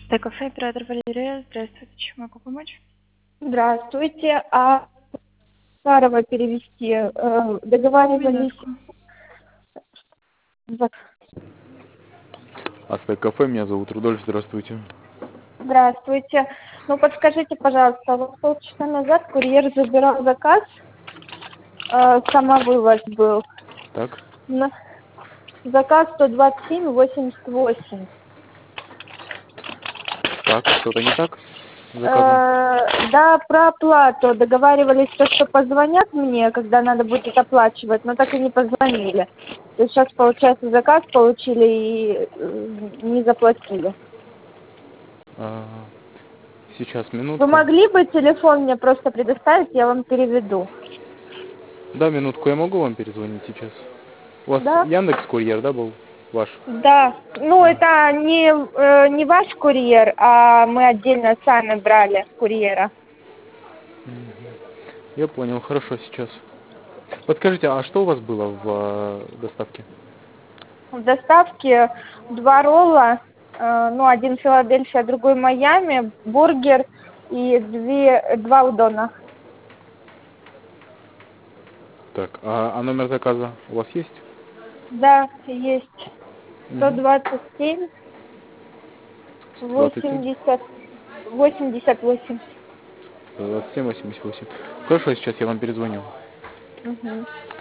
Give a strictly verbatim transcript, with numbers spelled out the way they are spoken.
Т-кафе, оператор Валерия. Здравствуйте, чем могу помочь? Здравствуйте. А Сарова перевести э, договаривались. Минутку. за- Астек кафе, меня зовут Рудольф, здравствуйте. Здравствуйте. Ну подскажите, пожалуйста, вот полчаса назад курьер забирал заказ, э, самовывоз был. Так, На заказ сто двадцать семь восемьдесят восемь. так, что-то не так с заказом? Э, да, про оплату договаривались, то, что позвонят мне, когда надо будет оплачивать, но так и не позвонили. То есть сейчас, получается, заказ получили и э, не заплатили. А, сейчас, Вы минутку. могли бы телефон мне просто предоставить, я вам переведу? Да, минутку, я могу вам перезвонить сейчас? У вас Да? Яндекс Курьер, да, был ваш? Да. Ну, А, это не, э, не ваш курьер, а мы отдельно сами брали курьера. я понял, хорошо, сейчас. Подскажите, а что у вас было в а, доставке? В доставке два ролла, э, ну, один Филадельфия, другой Майами, бургер и две, два удона. Так, а, а номер заказа у вас есть? Да, есть. сто Угу. двадцать семь двадцать семь, восемьдесят восемьдесят восемь. двадцать семь, восемьдесят восемь. Хорошо, сейчас я вам перезвоню. Угу.